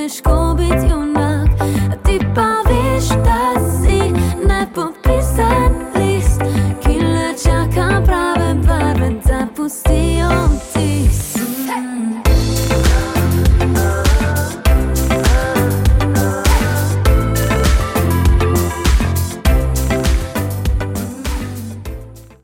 težko biti junak, ti pa veš, da si